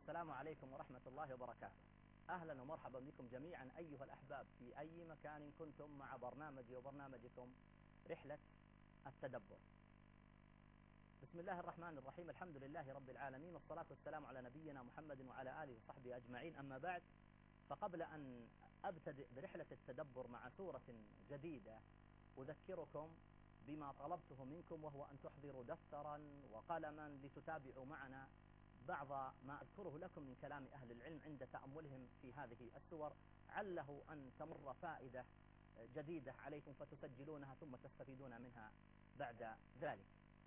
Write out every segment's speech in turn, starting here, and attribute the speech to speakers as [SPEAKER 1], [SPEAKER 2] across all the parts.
[SPEAKER 1] السلام عليكم ورحمة الله وبركاته. أهلا ومرحبا بكم جميعا أيها الأحباب في أي مكان كنتم مع برنامجي وبرنامجكم رحلة التدبر. بسم الله الرحمن الرحيم، الحمد لله رب العالمين، والصلاة والسلام على نبينا محمد وعلى آله وصحبه أجمعين. أما بعد، فقبل أن أبتدئ برحلة التدبر مع سورة جديدة أذكركم بما طلبته منكم، وهو أن تحضروا دفترا وقلما لتتابعوا معنا بعض ما أذكره لكم من كلام أهل العلم عند تأملهم في هذه السور، عله أن تمر فائدة جديدة عليكم فتسجلونها ثم تستفيدون منها بعد ذلك.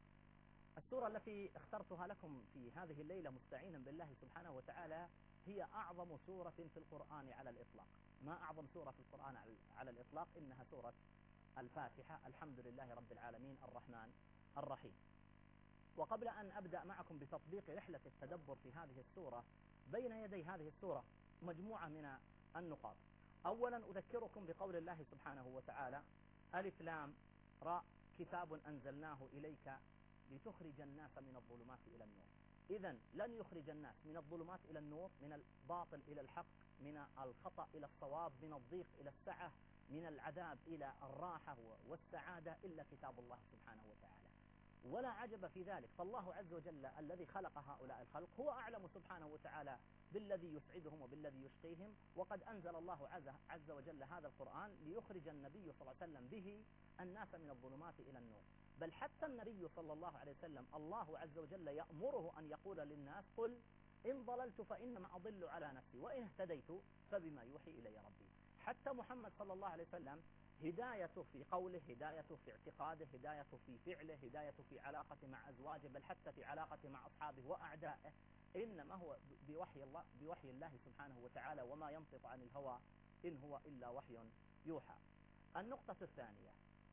[SPEAKER 1] السورة التي اخترتها لكم في هذه الليلة مستعينا بالله سبحانه وتعالى هي أعظم سورة في القرآن على الإطلاق. ما أعظم سورة في القرآن على الإطلاق؟ إنها سورة الفاتحة، الحمد لله رب العالمين الرحمن الرحيم. وقبل أن أبدأ معكم بتطبيق رحلة التدبر في هذه السورة، بين يدي هذه السورة مجموعة من النقاط. أولا أذكركم بقول الله سبحانه وتعالى: ألف لام راء كتاب أنزلناه إليك لتخرج الناس من الظلمات إلى النور. إذن لن يخرج الناس من الظلمات إلى النور، من الباطل إلى الحق، من الخطأ إلى الصواب، من الضيق إلى السعة، من العذاب إلى الراحة والسعادة إلا كتاب الله سبحانه وتعالى. ولا عجب في ذلك، فالله عز وجل الذي خلق هؤلاء الخلق هو أعلم سبحانه وتعالى بالذي يسعدهم وبالذي يشقيهم، وقد أنزل الله عز وجل هذا القرآن ليخرج النبي صلى الله عليه وسلم به الناس من الظلمات إلى النور. بل حتى النبي صلى الله عليه وسلم الله عز وجل يأمره أن يقول للناس: قل إن ضللت فإنما أضل على نفسي وإن اهتديت فبما يوحي إلي ربي. حتى محمد صلى الله عليه وسلم هدايته في قوله، هدايته في اعتقاده، هدايته في فعله، هدايته في علاقته مع أزواجه، بل حتى في علاقته مع أصحابه وأعدائه، إنما هو بوحي الله سبحانه وتعالى، وما ينطق عن الهوى إن هو إلا وحي يوحى. النقطة الثانية: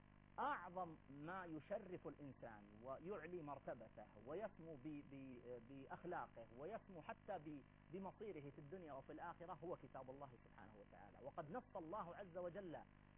[SPEAKER 1] أعظم ما يشرف الإنسان ويعلي مرتبته ويسمو بأخلاقه ويسمو حتى بمصيره في الدنيا وفي الآخرة هو كتاب الله سبحانه وتعالى. وقد نص الله عز وجل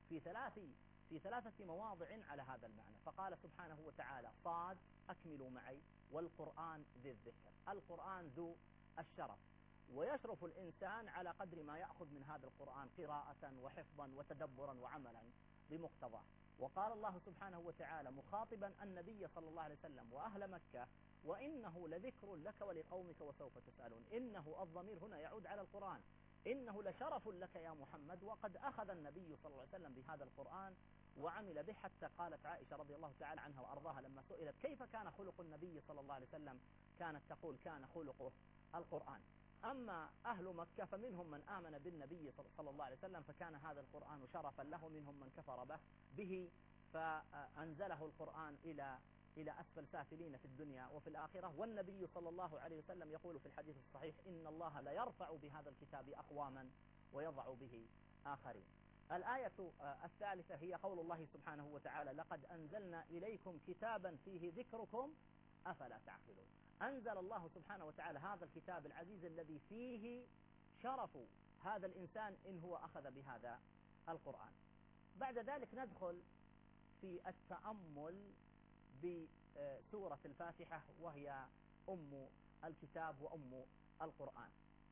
[SPEAKER 1] في ثلاثة مواضع على هذا المعنى، فقال سبحانه وتعالى: صاد، أكملوا معي، والقرآن ذي الذكر. القرآن ذو الشرف، ويشرف الإنسان على قدر ما يأخذ من هذا القرآن قراءة وحفظا وتدبرا وعملا بمقتضاه. وقال الله سبحانه وتعالى مخاطبا النبي صلى الله عليه وسلم وأهل مكة: وإنه لذكر لك ولقومك وسوف تسألون. إنه الضمير هنا يعود على القرآن، إنه لشرف لك يا محمد. وقد أخذ النبي صلى الله عليه وسلم بهذا القرآن وعمل به، حتى قالت عائشة رضي الله تعالى عنها وأرضاها لما سئلت كيف كان خلق النبي صلى الله عليه وسلم، كانت تقول: كان خلقه القرآن. أما أهل مكة فمنهم من آمن بالنبي صلى الله عليه وسلم فكان هذا القرآن شرفا له، منهم من كفر به فأنزله القرآن إلى أسفل سافلين في الدنيا وفي الآخرة. والنبي صلى الله عليه وسلم يقول في الحديث الصحيح: إن الله لا يرفع بهذا الكتاب أقواما ويضع به آخرين. الآية الثالثة هي قول الله سبحانه وتعالى: لقد أنزلنا إليكم كتابا فيه ذكركم أفلا تعقلون. أنزل الله سبحانه وتعالى هذا الكتاب العزيز الذي فيه شرف هذا الإنسان إن هو أخذ بهذا القرآن. بعد ذلك ندخل في التأمل بسورة الفاتحة، وهي أم الكتاب وأم القرآن.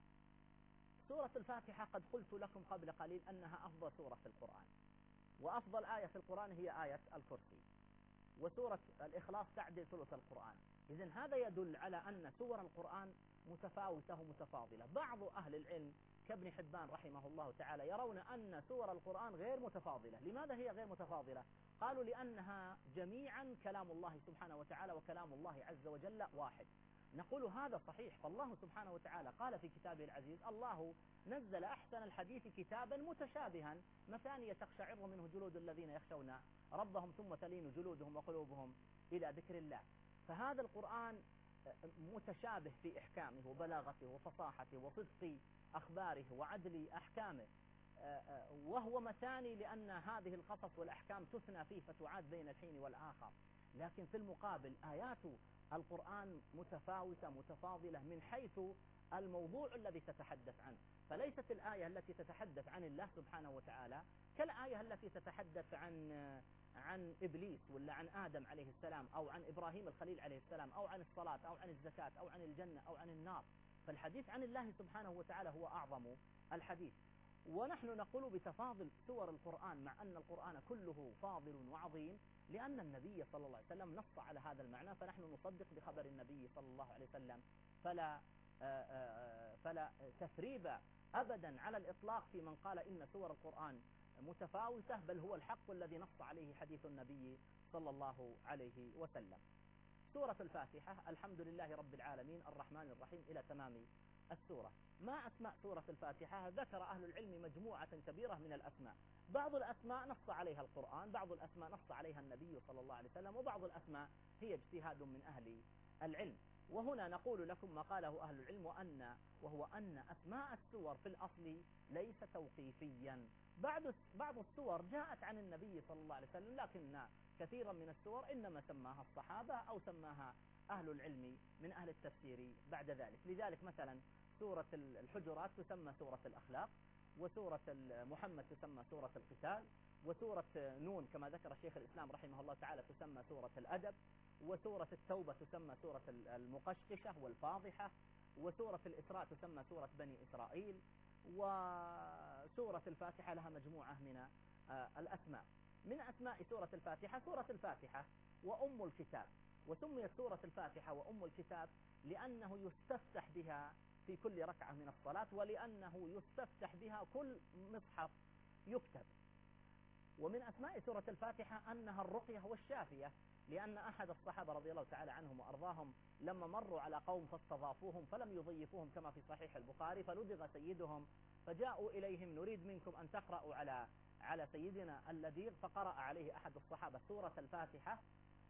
[SPEAKER 1] سورة الفاتحة قد قلت لكم قبل قليل أنها أفضل سورة في القرآن، وأفضل آية في القرآن هي آية الكرسي، وسورة الإخلاص تعدل ثلث القرآن. إذن هذا يدل على أن سور القرآن متفاوتة ومتفاضلة. بعض أهل العلم كابن حبان رحمه الله تعالى يرون أن سور القرآن غير متفاضلة. لماذا هي غير متفاضلة؟ قالوا: لأنها جميعا كلام الله سبحانه وتعالى، وكلام الله عز وجل واحد. نقول هذا صحيح، فالله سبحانه وتعالى قال في كتابه العزيز: الله نزل أحسن الحديث كتابا متشابها مثانية تقشعر منه جلود الذين يخشون ربهم ثم تلين جلودهم وقلوبهم إلى ذكر الله. فهذا القرآن متشابه في إحكامه وبلاغته وفصاحته وصدق أخباره وعدل أحكامه، وهو مثاني لأن هذه القصص والأحكام تثنى فيه فتعاد بين الحين والآخر. لكن في المقابل آيات القرآن متفاوتة متفاضلة من حيث الموضوع الذي تتحدث عنه. فليست الآية التي تتحدث عن الله سبحانه وتعالى كالآية التي تتحدث عن إبليس ولا عن آدم عليه السلام، أو عن إبراهيم الخليل عليه السلام، أو عن الصلاة، أو عن الزكاة، أو عن الجنة، أو عن النار. فالحديث عن الله سبحانه وتعالى هو أعظم الحديث. ونحن نقول بتفاضل سور القرآن مع أن القرآن كله فاضل وعظيم، لأن النبي صلى الله عليه وسلم نص على هذا المعنى، فنحن نصدق بخبر النبي صلى الله عليه وسلم. فلا تثريب أبدا على الإطلاق في من قال إن سور القرآن متفاوتة، بل هو الحق الذي نص عليه حديث النبي صلى الله عليه وسلم. سورة الفاتحة، الحمد لله رب العالمين الرحمن الرحيم إلى تمام السورة. ما أسماء سورة الفاتحة؟ ذكر أهل العلم مجموعة كبيرة من الأسماء. بعض الأسماء نص عليها القرآن، بعض الأسماء نص عليها النبي صلى الله عليه وسلم، وبعض الأسماء هي اجتهاد من أهل العلم. وهنا نقول لكم ما قاله أهل العلم، وهو أن أسماء السور في الأصل ليس توقيفيا. بعض السور جاءت عن النبي صلى الله عليه وسلم، لكن كثيرا من السور إنما سماها الصحابة أو سماها أهل العلم من أهل التفسير بعد ذلك. لذلك مثلا سورة الحجرات تسمى سورة الأخلاق، وسورة محمد تسمى سورة القتال، وسورة نون كما ذكر شيخ الإسلام رحمه الله تعالى تسمى سورة الأدب، وسورة التوبة تسمى سورة المقشقشة والفاضحة، وسورة الإسراء تسمى سورة بني إسرائيل، وسورة الفاتحة لها مجموعة من الأسماء. من أسماء سورة الفاتحة سورة الفاتحة وأم الكتاب. وسميت سورة الفاتحة وأم الكتاب لأنه يستفتح بها في كل ركعة من الصلاة، ولأنه يستفتح بها كل مصحف يكتب. ومن أسماء سورة الفاتحة أنها الرقية والشافية، لأن أحد الصحابة رضي الله تعالى عنهم وأرضاهم لما مروا على قوم فاستضافوهم فلم يضيفوهم كما في صحيح البخاري، فلدغ سيدهم فجاءوا إليهم: نريد منكم أن تقرأوا على سيدنا اللديغ. فقرأ عليه أحد الصحابة سورة الفاتحة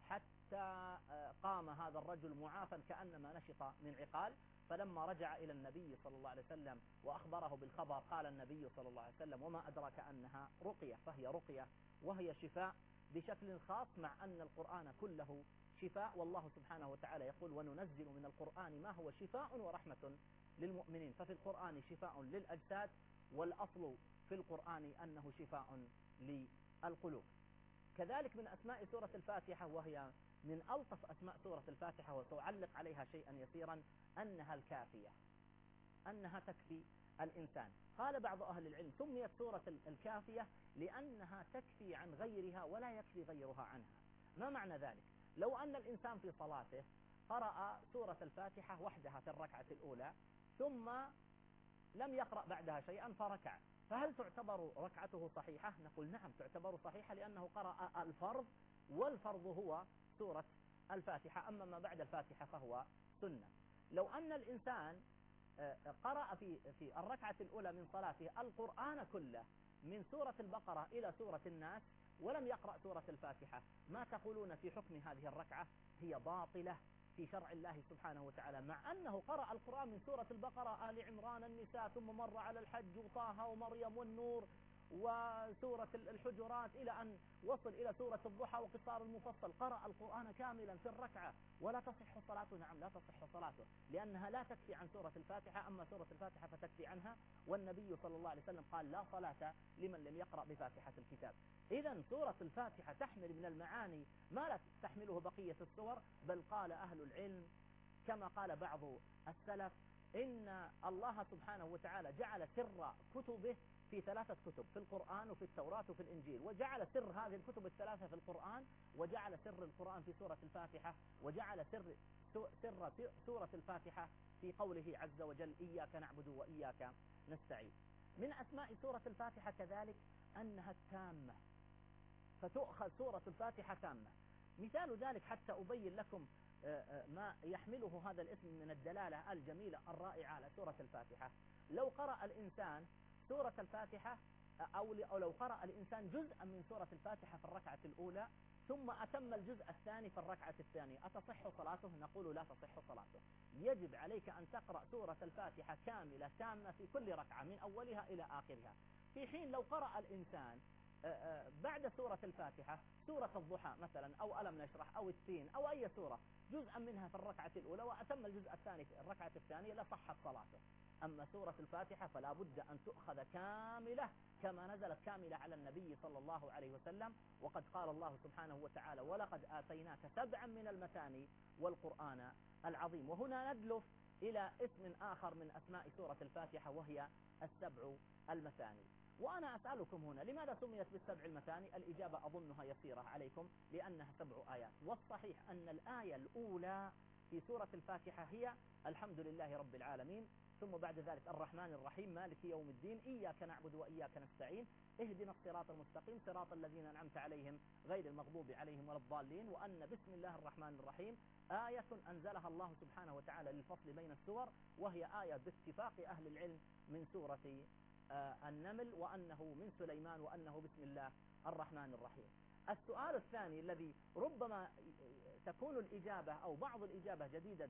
[SPEAKER 1] حتى قام هذا الرجل معافا كأنما نشط من عقال. فلما رجع إلى النبي صلى الله عليه وسلم وأخبره بالخبر، قال النبي صلى الله عليه وسلم: وما أدراك أنها رقية؟ فهي رقية وهي شفاء بشكل خاص، مع أن القرآن كله شفاء. والله سبحانه وتعالى يقول: وننزل من القرآن ما هو شفاء ورحمة للمؤمنين. ففي القرآن شفاء للأجساد، والأصل في القرآن أنه شفاء للقلوب. كذلك من أسماء سورة الفاتحة، وهي من ألطف أسماء سورة الفاتحة وسأعلق عليها شيئا يسيرا، أنها الكافية، أنها تكفي الإنسان. قال بعض أهل العلم: سميت سورة الكافية لأنها تكفي عن غيرها ولا يكفي غيرها عنها. ما معنى ذلك؟ لو أن الإنسان في صلاته قرأ سورة الفاتحة وحدها في الركعة الأولى ثم لم يقرأ بعدها شيئا فركع، فهل تعتبر ركعته صحيحة؟ نقول نعم تعتبر صحيحة، لأنه قرأ الفرض، والفرض هو سورة الفاتحة، أما ما بعد الفاتحة فهو سنة. لو أن الإنسان قرأ في الركعة الأولى من صلاته القرآن كله من سورة البقرة إلى سورة الناس ولم يقرأ سورة الفاتحة، ما تقولون في حكم هذه الركعة؟ هي باطلة في شرع الله سبحانه وتعالى، مع أنه قرأ القرآن من سورة البقرة، آل عمران، النساء، ثم مر على الحج وطه ومريم والنور وسورة الحجرات إلى أن وصل إلى سورة الضحى وقصار المفصل. قرأ القرآن كاملا في الركعة ولا تصح صلاته. نعم لا تصح صلاته، لأنها لا تكفي عن سورة الفاتحة، أما سورة الفاتحة فتكفي عنها، والنبي صلى الله عليه وسلم قال: لا صلاة لمن لم يقرأ بفاتحة الكتاب. إذا سورة الفاتحة تحمل من المعاني ما لا تحمله بقية السور، بل قال أهل العلم كما قال بعض السلف: إن الله سبحانه وتعالى جعل سر كتبه في 3 كتب، في القرآن وفي التوراة وفي الإنجيل، وجعل سر هذه الكتب ال3 في القرآن، وجعل سر القرآن في سورة الفاتحة، وجعل سر سورة الفاتحة في قوله عز وجل: إياك نعبد وإياك نستعين. من أسماء سورة الفاتحة كذلك أنها التامة، فتؤخذ سورة الفاتحة تامة. مثال ذلك حتى أبين لكم ما يحمله هذا الاسم من الدلالة الجميلة الرائعة على سورة الفاتحة. لو قرأ الإنسان سورة الفاتحة أو لو قرأ الإنسان جزءا من سورة الفاتحة في الركعة الأولى ثم أتم الجزء الثاني في الركعة الثانية، أتصح صلاته؟ نقول لا تصح صلاته. يجب عليك أن تقرأ سورة الفاتحة كاملة تامة في كل ركعة من أولها إلى آخرها. في حين لو قرأ الإنسان بعد سورة الفاتحة سورة الضحى مثلا أو ألم نشرح أو التين أو أي سورة جزءا منها في الركعة الأولى وأتم الجزء الثاني في الركعة الثانية لصحت صلاته. أما سورة الفاتحة فلا بد أن تؤخذ كاملة كما نزلت كاملة على النبي صلى الله عليه وسلم، وقد قال الله سبحانه وتعالى: ولقد آتيناك 7 من المثاني والقرآن العظيم. وهنا ندلف إلى اسم آخر من أسماء سورة الفاتحة وهي السبع المثاني. وأنا أسألكم هنا لماذا سميت بالسبع المثاني؟ الإجابة أظنها يسيرة عليكم، لأنها 7 آيات. والصحيح أن الآية الأولى في سورة الفاتحة هي الحمد لله رب العالمين، ثم بعد ذلك الرحمن الرحيم مالك يوم الدين إياك نعبد وإياك نستعين اهدنا الصراط المستقيم صراط الذين أنعمت عليهم غير المغضوب عليهم ولا الضالين، وأن بسم الله الرحمن الرحيم آية أنزلها الله سبحانه وتعالى للفصل بين السور، وهي آية باتفاق أهل العلم من سورة النمل، وأنه من سليمان، وأنه بسم الله الرحمن الرحيم. السؤال الثاني الذي ربما تكون الإجابة أو بعض الإجابة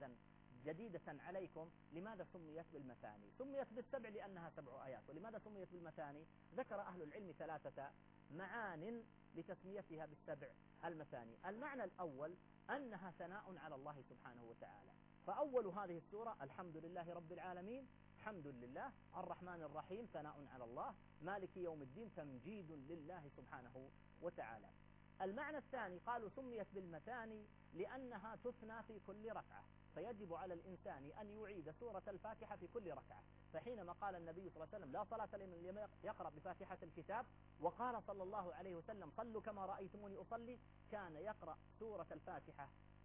[SPEAKER 1] جديدة عليكم، لماذا سميت بالمثاني؟ سميت بالسبع لأنها 7 آيات. ولماذا سميت بالمثاني؟ ذكر أهل العلم 3 معان لتسميتها بالسبع المثاني. المعنى الأول أنها ثناء على الله سبحانه وتعالى، فأول هذه السورة الحمد لله رب العالمين، حمد لله، الرحمن الرحيم ثناء على الله، مالك يوم الدين تمجيد لله سبحانه وتعالى. المعنى الثاني قالوا سميت بالمثاني لأنها تثنى في كل ركعة، فيجب على الإنسان أن يعيد سورة الفاتحة في كل ركعة. فحينما قال النبي صلى الله عليه وسلم لا صلاة لمن يقرأ بفاتحة الكتاب، وقال صلى الله عليه وسلم صلوا كما رأيتموني أصلي، كان يقرأ سورة الفاتحة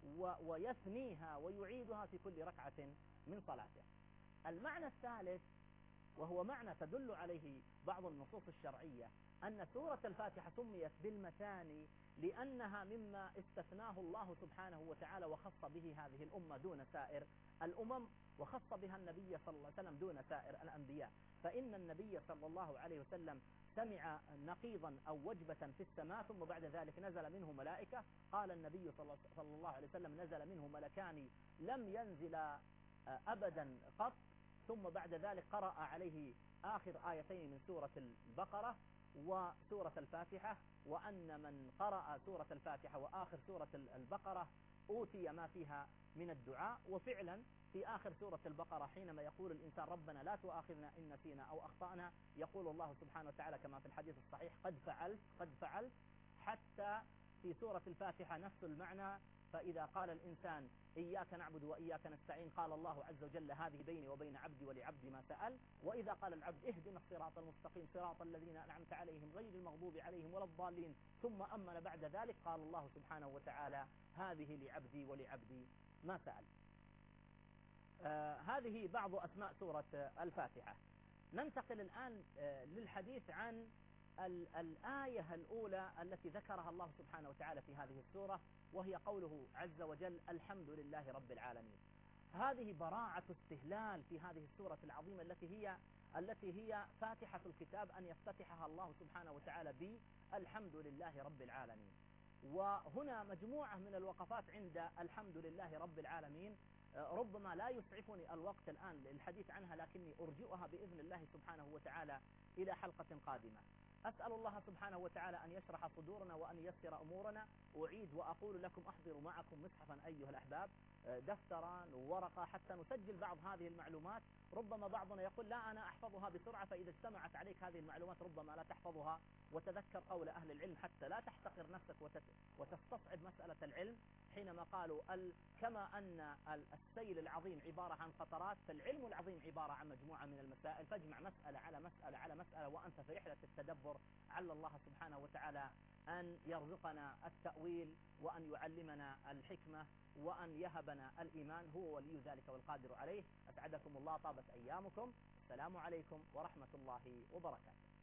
[SPEAKER 1] ويثنيها ويعيدها في كل ركعة من صلاته. المعنى الثالث، وهو معنى تدل عليه بعض النصوص الشرعية، أن سورة الفاتحة سميت بالمثاني لأنها مما استثناه الله سبحانه وتعالى وخص به هذه الأمة دون سائر الأمم، وخص بها النبي صلى الله عليه وسلم دون سائر الأنبياء. فإن النبي صلى الله عليه وسلم سمع نقيضا أو وجبة في السماء، ثم بعد ذلك نزل منه ملائكة. قال النبي صلى الله عليه وسلم نزل منه ملكان لم ينزل أبدا قط، ثم بعد ذلك قرأ عليه آخر آيتين من سورة البقرة وسورة الفاتحة، وأن من قرأ سورة الفاتحة وآخر سورة البقرة أوتي ما فيها من الدعاء. وفعلا في آخر سورة البقرة حينما يقول الإنسان ربنا لا تؤاخذنا إن نسينا أو أخطأنا، يقول الله سبحانه وتعالى كما في الحديث الصحيح قد فعلت. حتى في سورة الفاتحة نفس المعنى، فإذا قال الإنسان إياك نعبد وإياك نستعين قال الله عز وجل هذه بيني وبين عبدي ولعبدي ما سأل. وإذا قال العبد اهدنا الصراط المستقيم صراط الذين أنعمت عليهم غير المغضوب عليهم ولا الضالين، ثم أمن بعد ذلك قال الله سبحانه وتعالى هذه لعبدي ولعبدي ما سأل. هذه بعض أسماء سورة الفاتحة. ننتقل الآن للحديث عن الآية الأولى التي ذكرها الله سبحانه وتعالى في هذه السورة، وهي قوله عز وجل الحمد لله رب العالمين. هذه براعة استهلال في هذه السورة العظيمة التي هي فاتحة الكتاب، أن يفتتحها الله سبحانه وتعالى بالحمد لله رب العالمين. وهنا مجموعة من الوقفات عند الحمد لله رب العالمين، ربما لا يسعفني الوقت الآن للحديث عنها، لكني أرجئها بإذن الله سبحانه وتعالى إلى حلقة قادمة. أسأل الله سبحانه وتعالى أن يشرح صدورنا وأن ييسر أمورنا. أعيد وأقول لكم أحضروا معكم مصحفا أيها الأحباب، دفترا وورقة، حتى نسجل بعض هذه المعلومات. ربما بعضنا يقول لا أنا أحفظها بسرعة، فإذا اجتمعت عليك هذه المعلومات ربما لا تحفظها. وتذكر قول أهل العلم حتى لا تحتقر نفسك وتستصعب مسألة العلم، حينما قالوا كما أن السيل العظيم عبارة عن قطرات، فالعلم العظيم عبارة عن مجموعة من المسائل. فاجمع مسألة على مسألة على مسألة وأنت في رحلة التدبر، عل الله سبحانه وتعالى أن يرزقنا التأويل، وأن يعلمنا الحكمة، وأن يهبنا الإيمان، هو ولي ذلك والقادر عليه. أسعدكم الله، طابت أيامكم. السلام عليكم ورحمة الله وبركاته.